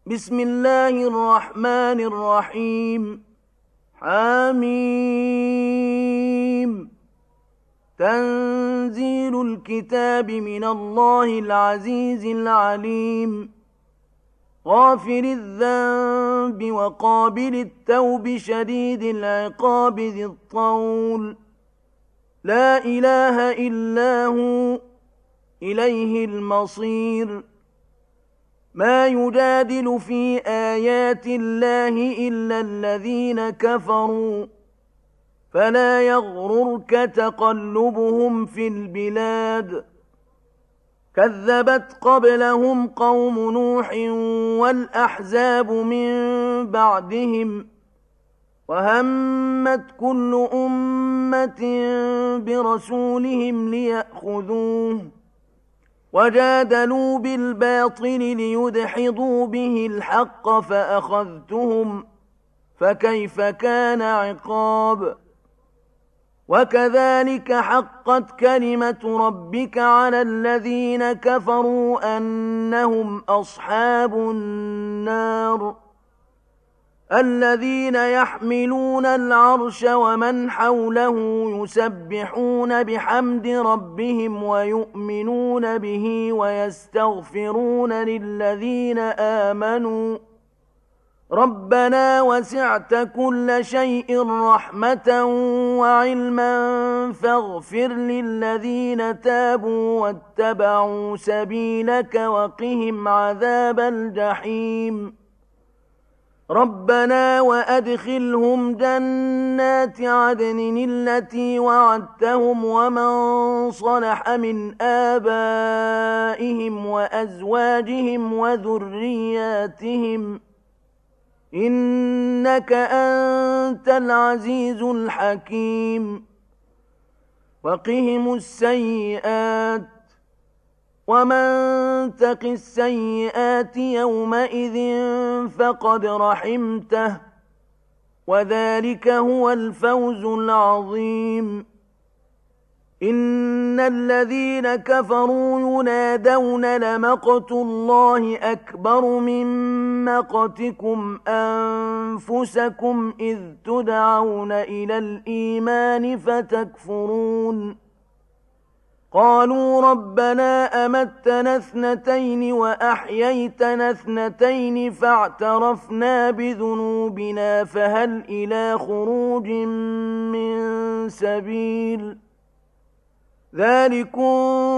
بسم الله الرحمن الرحيم. حميم. تنزيل الكتاب من الله العزيز العليم. غافر الذنب وقابل التوب شديد العقاب ذي الطول. لا إله إلا هو إليه المصير. ما يجادل في آيات الله إلا الذين كفروا فلا يغررك تقلبهم في البلاد. كذبت قبلهم قوم نوح والأحزاب من بعدهم وهمت كل أمة برسولهم ليأخذوه وجادلوا بالباطل ليدحضوا به الحق فأخذتهم فكيف كان عقاب. وكذلك حقت كلمة ربك على الذين كفروا أنهم أصحاب النار. الذين يحملون العرش ومن حوله يسبحون بحمد ربهم ويؤمنون به ويستغفرون للذين آمنوا ربنا وسعت كل شيء رحمة وعلما فاغفر للذين تابوا واتبعوا سبيلك وقهم عذاب الجحيم. ربنا وأدخلهم جنات عدن التي وعدتهم ومن صلح من آبائهم وأزواجهم وذرياتهم إنك أنت العزيز الحكيم. وقهم السيئات ومن تق السيئات يومئذ فقد رحمته وذلك هو الفوز العظيم. إن الذين كفروا ينادون لمقت الله أكبر من مقتكم أنفسكم إذ تدعون إلى الإيمان فتكفرون. قالوا ربنا أمتنا اثنتين وأحييتنا اثنتين فاعترفنا بذنوبنا فهل إلى خروج من سبيل. ذلكم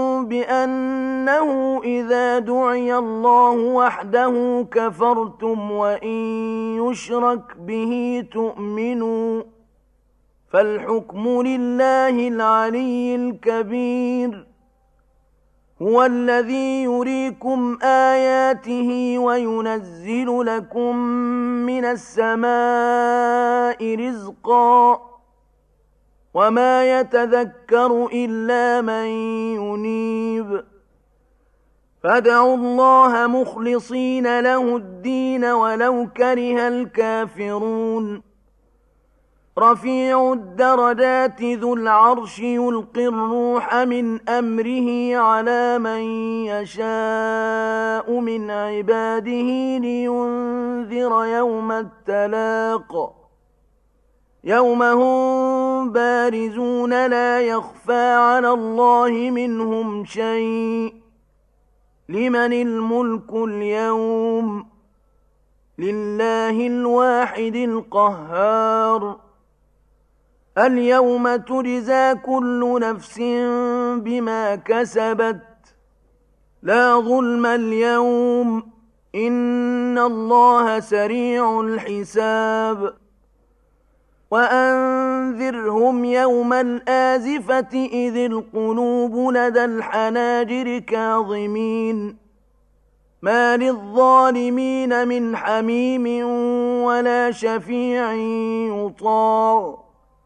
بأنه إذا دعي الله وحده كفرتم وإن يشرك به تؤمنوا فالحكم لله العلي الكبير. هو الذي يريكم آياته وينزل لكم من السماء رزقا وما يتذكر إلا من ينيب. فادعوا الله مخلصين له الدين ولو كره الكافرون. رفيع الدرجات ذو العرش يلقي الروح من أمره على من يشاء من عباده لينذر يوم التلاق. يوم هم بارزون لا يخفى على الله منهم شيء. لمن الملك اليوم؟ لله الواحد القهار. اليوم تجزى كل نفس بما كسبت لا ظلم اليوم إن الله سريع الحساب. وأنذرهم يوم الآزفة إذ القلوب لدى الحناجر كاظمين ما للظالمين من حميم ولا شفيع يطاع.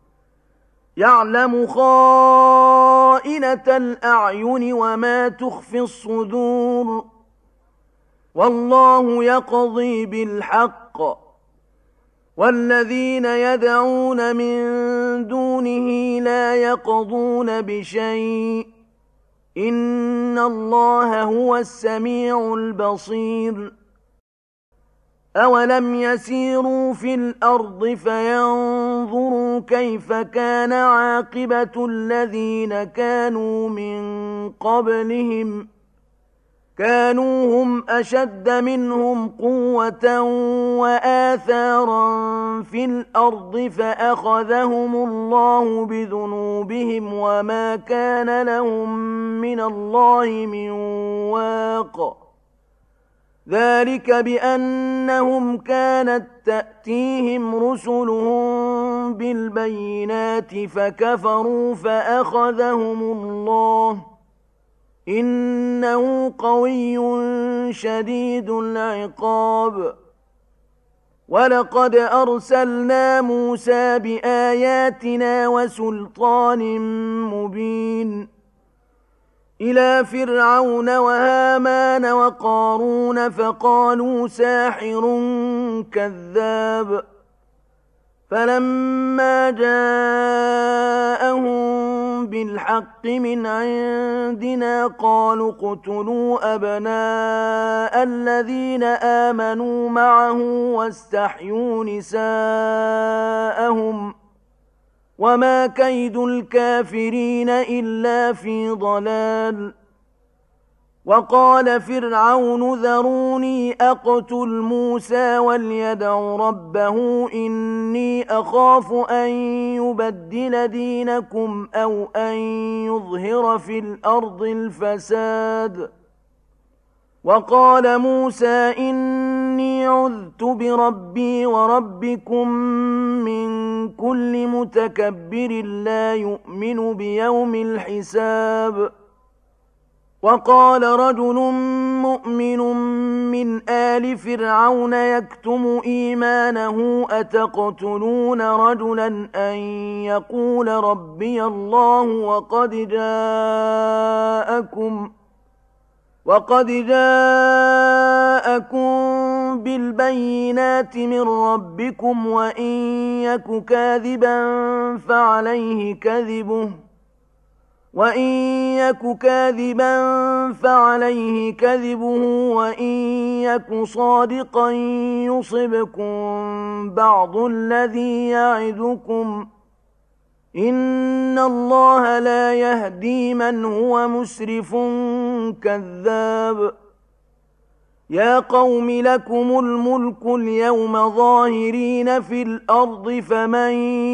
يعلم خائنة الأعين وما تخفي الصدور والله يقضي بالحق والذين يدعون من دونه لا يقضون بشيء إن الله هو السميع البصير أولم يسيروا في الأرض فينظروا كيف كان عاقبة الذين كانوا من قبلهم كانوا هم أشد منهم قوة وآثارا في الأرض فأخذهم الله بذنوبهم وما كان لهم من الله من واق ذلك بأنهم كانت تأتيهم رسلهم بالبينات فكفروا فأخذهم الله إنه قوي شديد العقاب ولقد أرسلنا موسى بآياتنا وسلطان مبين إلى فرعون وهامان وقارون فقالوا ساحر كذاب فلما جاءهم بالحق من عندنا قالوا اقتلوا أبناء الذين آمنوا معه واستحيوا نساءهم وما كيد الكافرين إلا في ضلال وقال فرعون ذروني أقتل موسى وليدع ربه إني أخاف أن يبدل دينكم أو أن يظهر في الأرض الفساد وقال موسى إني عذت بربي وربكم من كل متكبر لا يؤمن بيوم الحساب وقال رجل مؤمن من آل فرعون يكتم إيمانه أتقتلون رجلا أن يقول ربي الله وقد جاءكم بالبينات من ربكم وإن يك كاذبا فعليه كذبه وإن يك صادقا يصبكم بعض الذي يعدكم إن الله لا يهدي من هو مسرف كذاب يا قوم لكم الملك اليوم ظاهرين في الأرض فمن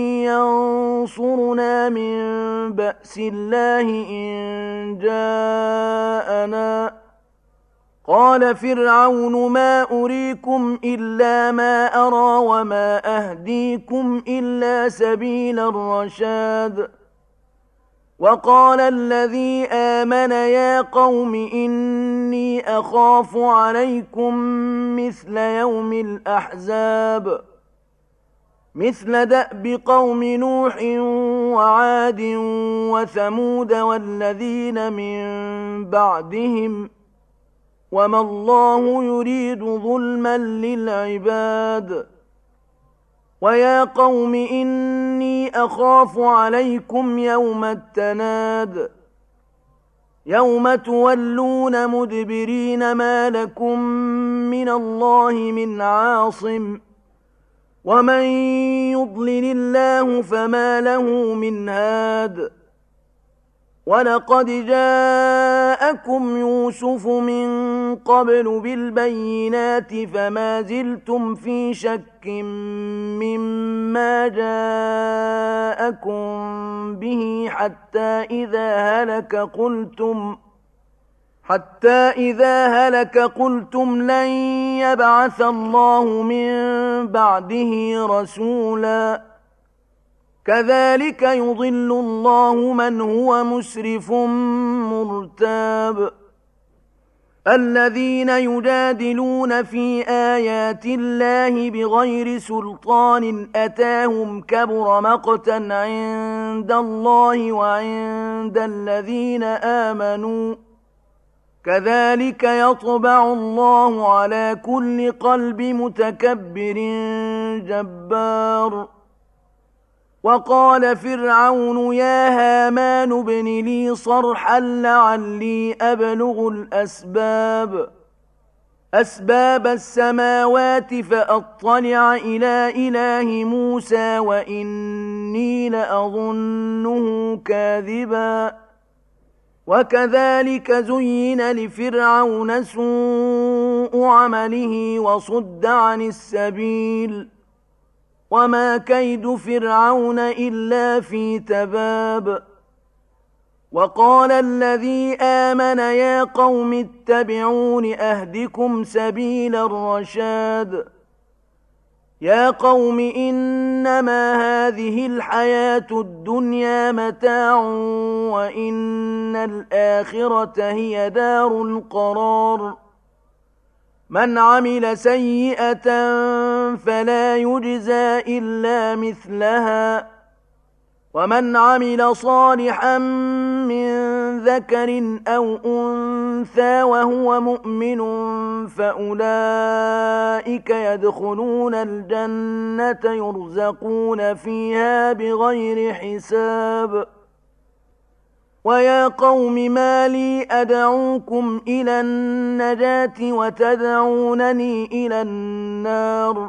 ينصرنا من بأس الله إن جاءنا قال فرعون ما أريكم إلا ما أرى وما أهديكم إلا سبيل الرشاد وقال الذي آمن يا قوم إني أخاف عليكم مثل يوم الأحزاب مثل دأب قوم نوح وعاد وثمود والذين من بعدهم وما الله يريد ظلما للعباد ويا قوم إني أخاف عليكم يوم التناد يوم تولون مدبرين ما لكم من الله من عاصم ومن يضلل الله فما له من هاد ولقد جاءكم يوسف من قبل بالبينات فما زلتم في شك مما جاءكم به حتى إذا هلك قلتم لن يبعث الله من بعده رسولا كذلك يضل الله من هو مسرف مرتاب الذين يجادلون في آيات الله بغير سلطان أتاهم كبر مقتا عند الله وعند الذين آمنوا كذلك يطبع الله على كل قلب متكبر جبار وقال فرعون يا هامان ابن لي صرحا لعلي أبلغ الأسباب أسباب السماوات فأطلع إلى إله موسى وإني لأظنه كاذبا وكذلك زين لفرعون سوء عمله وصد عن السبيل وما كيد فرعون إلا في تباب وقال الذي آمن يا قوم اتبعون أهدكم سبيل الرشاد يا قوم إنما هذه الحياة الدنيا متاع وإن الآخرة هي دار القرار من عمل سيئة فلا يجزى إلا مثلها ومن عمل صالحا من ذكر أو أنثى وهو مؤمن فأولئك يدخلون الجنة يرزقون فيها بغير حساب ويا قوم ما لي أدعوكم إلى النجاة وتدعونني إلى النار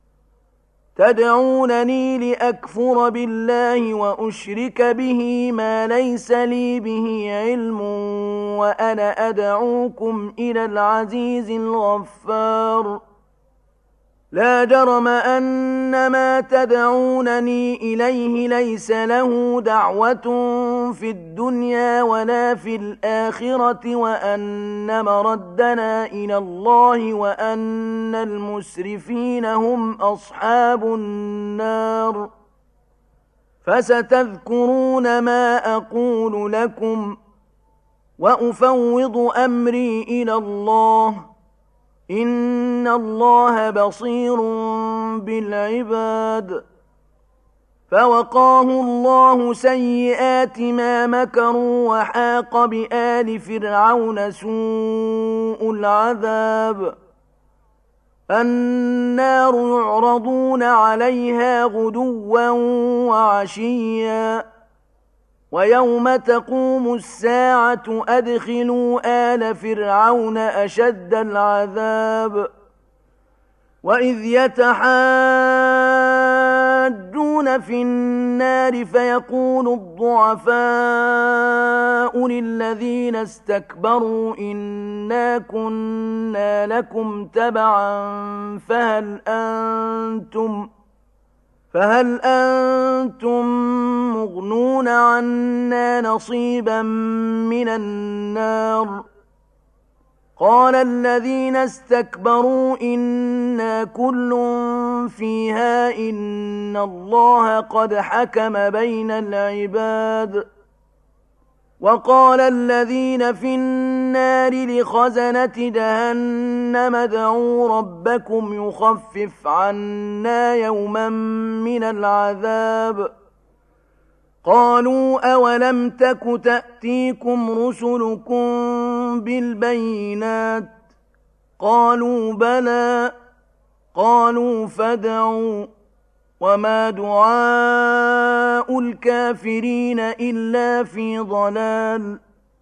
تدعونني لأكفر بالله وأشرك به ما ليس لي به علم وأنا أدعوكم إلى العزيز الغفار لا جرم أن ما تدعونني إليه ليس له دعوة في الدنيا ولا في الآخرة وأن مردنا إلى الله وأن المسرفين هم أصحاب النار فستذكرون ما أقول لكم وأفوض أمري إلى الله إن الله بصير بالعباد فوقاه الله سيئات ما مكروا وحاق بآل فرعون سوء العذاب النار يعرضون عليها غدوا وعشيا ويوم تقوم الساعة أدخلوا آل فرعون أشد العذاب وإذ يتحاجون في النار فيقول الضعفاء للذين استكبروا إنا كنا لكم تبعا فهل أنتم مغنون عنا نصيبا من النار قال الذين استكبروا إنا كل فيها إن الله قد حكم بين العباد وقال الذين في النار لخزنة جهنم ادعوا ربكم يخفف عنا يوما من العذاب قالوا أولم تك تأتيكم رسلكم بالبينات قالوا بلى قالوا فادعوا وما دعاء الكافرين إلا في ضلال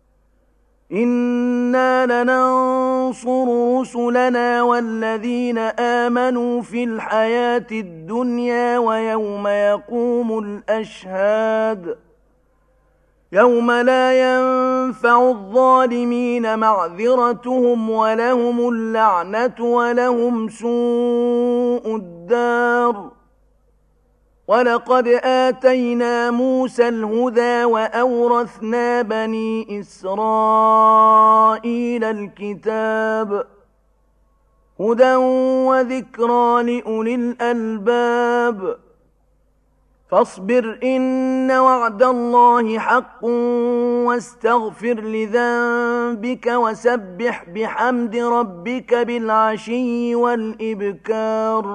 إنا لننصر رسلنا والذين آمنوا في الحياة الدنيا ويوم يقوم الأشهاد يوم لا ينفع الظالمين معذرتهم ولهم اللعنة ولهم سوء الدار ولقد آتينا موسى الهدى وأورثنا بني إسرائيل الكتاب هدى وذكرى لأولي الألباب فاصبر إن وعد الله حق واستغفر لذنبك وسبح بحمد ربك بالعشي والإبكار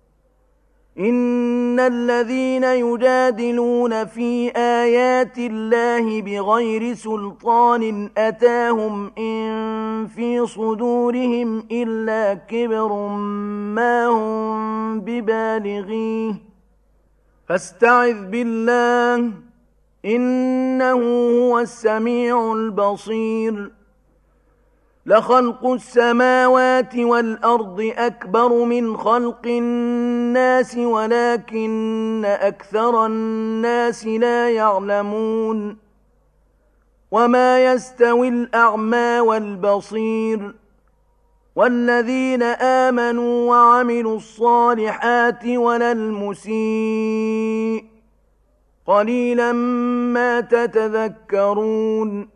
إن الذين يجادلون في آيات الله بغير سلطان أتاهم إن في صدورهم إلا كبر ما هم ببالغيه فاستعذ بالله إنه هو السميع البصير لخلق السماوات والأرض أكبر من خلق الناس ولكن أكثر الناس لا يعلمون وما يستوي الأعمى والبصير والذين آمنوا وعملوا الصالحات ولا المسيء قليلا ما تتذكرون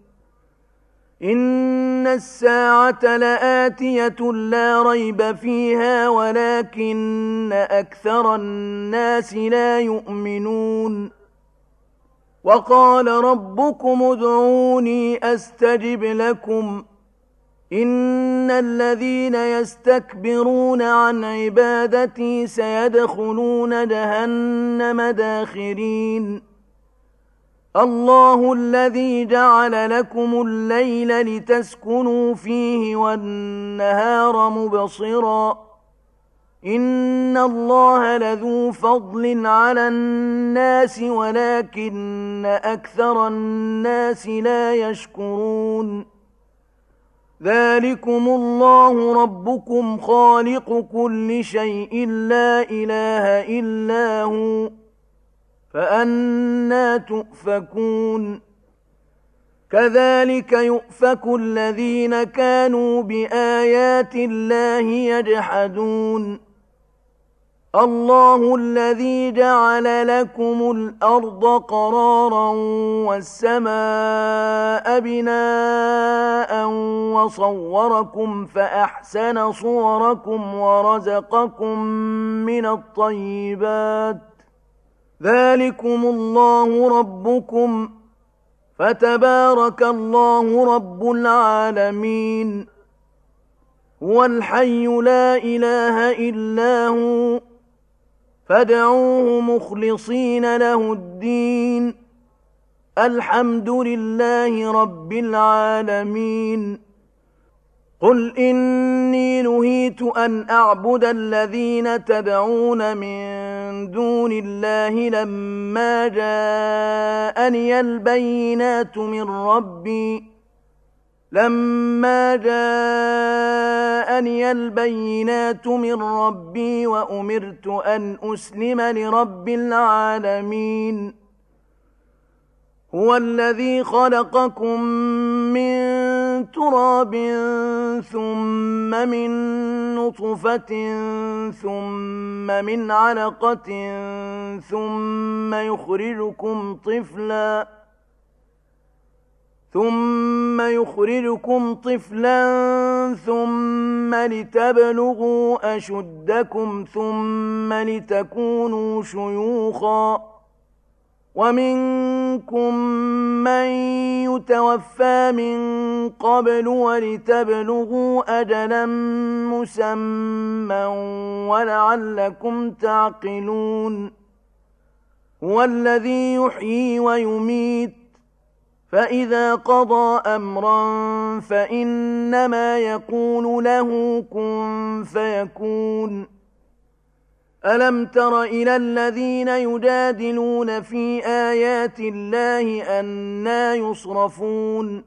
إن الساعة لآتية لا ريب فيها ولكن أكثر الناس لا يؤمنون وقال ربكم ادعوني أستجب لكم إن الذين يستكبرون عن عبادتي سيدخلون جهنم داخرين الله الذي جعل لكم الليل لتسكنوا فيه والنهار مبصرا إن الله لذو فضل على الناس ولكن أكثر الناس لا يشكرون ذلكم الله ربكم خالق كل شيء لا إله إلا هو فأنى تؤفكون كذلك يؤفك الذين كانوا بآيات الله يجحدون الله الذي جعل لكم الأرض قرارا والسماء بناء وصوركم فأحسن صوركم ورزقكم من الطيبات ذلكم الله ربكم فتبارك الله رب العالمين هو الحي لا إله إلا هو فادعوه مخلصين له الدين الحمد لله رب العالمين قل إني نهيت أن أعبد الذين تدعون من دون الله لما جاءني البينات من ربي وأمرت أن أسلم لرب العالمين هو الذي خلقكم من تراب ثم من نطفة ثم من علقة ثم يخرجكم طفلا ثم لتبلغوا أشدكم ثم لتكونوا شيوخا ومنكم من يتوفى من قبل ولتبلغوا أجلا مسمى ولعلكم تعقلون هو الذي يحيي ويميت فإذا قضى أمرا فإنما يقول له كن فيكون ألم تر إلى الذين يجادلون في آيات الله أنى يصرفون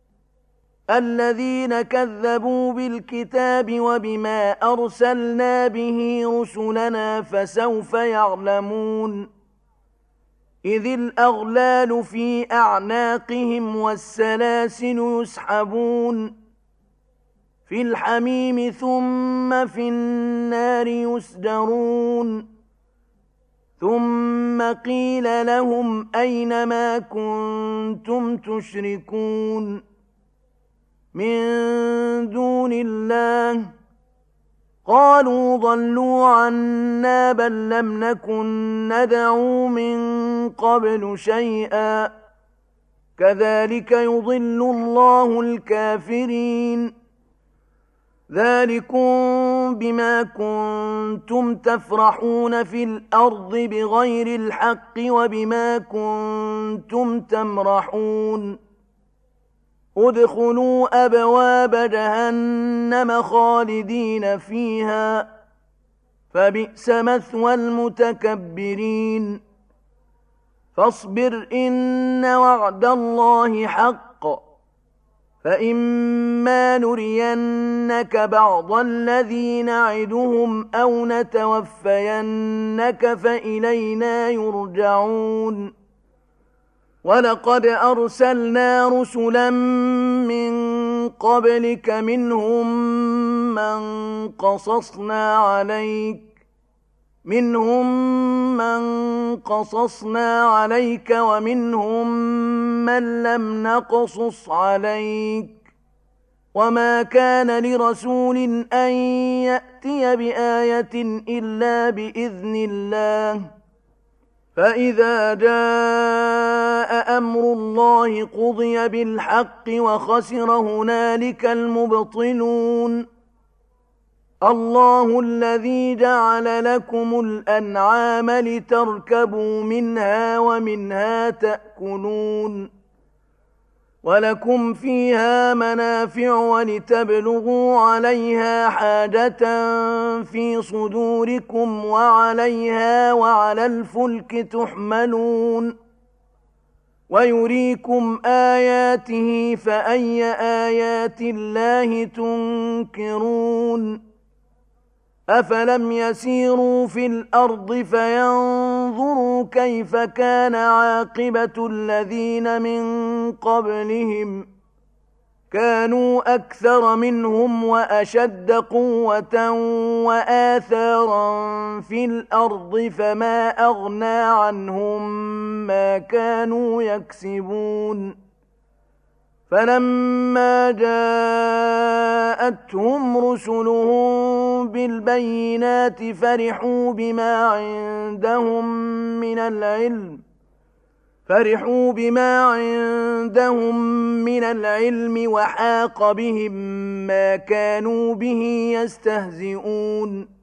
الذين كذبوا بالكتاب وبما أرسلنا به رسلنا فسوف يعلمون إذ الأغلال في أعناقهم والسلاسل يسحبون في الحميم ثم في النار يسجرون ثم قيل لهم أين ما كنتم تشركون من دون الله قالوا ضلوا عنا بل لم نكن ندعو من قبل شيئا كذلك يضل الله الكافرين ذلكم بما كنتم تفرحون في الأرض بغير الحق وبما كنتم تمرحون ادخلوا أبواب جهنم خالدين فيها فبئس مثوى المتكبرين فاصبر إن وعد الله حق فإما نرينك بعض الذي نعدهم أو نتوفينك فإلينا يرجعون ولقد أرسلنا رسلا من قبلك منهم من قصصنا عليك ومنهم من لم نقصص عليك وما كان لرسول أن يأتي بآية إلا بإذن الله فإذا جاء أمر الله قضي بالحق وخسر هنالك المبطلون الله الذي جعل لكم الأنعام لتركبوا منها ومنها تأكلون ولكم فيها منافع ولتبلغوا عليها حاجة في صدوركم وعليها وعلى الفلك تحملون ويريكم آياته فأي آيات الله تنكرون أفلم يسيروا في الأرض فينظروا كيف كان عاقبة الذين من قبلهم كانوا أكثر منهم وأشد قوة وآثارا في الأرض فما أغنى عنهم ما كانوا يكسبون فلما جاءتهم رسلهم بالبينات فرحوا بما عندهم من العلم وحاق بهم ما كانوا به يستهزئون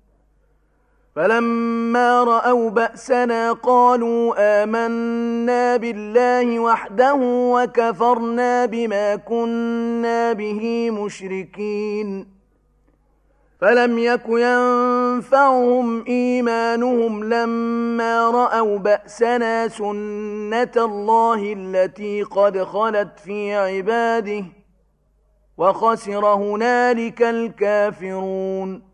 فلما رأوا بأسنا قالوا آمنا بالله وحده وكفرنا بما كنا به مشركين فلم يك ينفعهم إيمانهم لما رأوا بأسنا سنة الله التي قد خلت في عباده وخسر هنالك الكافرون